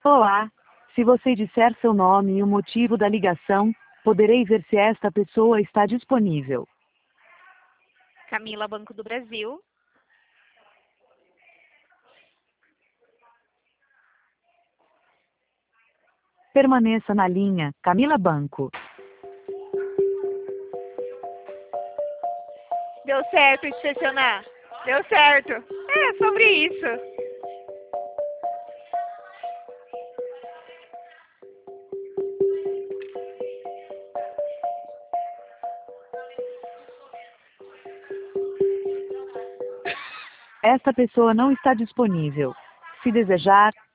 Olá. Se você disser seu nome e o motivo da ligação, poderei ver se esta pessoa está disponível. Camila, Banco do Brasil. Permaneça na linha, Camila Banco. Deu certo inspecionar. Deu certo. É sobre isso. Esta pessoa não está disponível. Se desejar,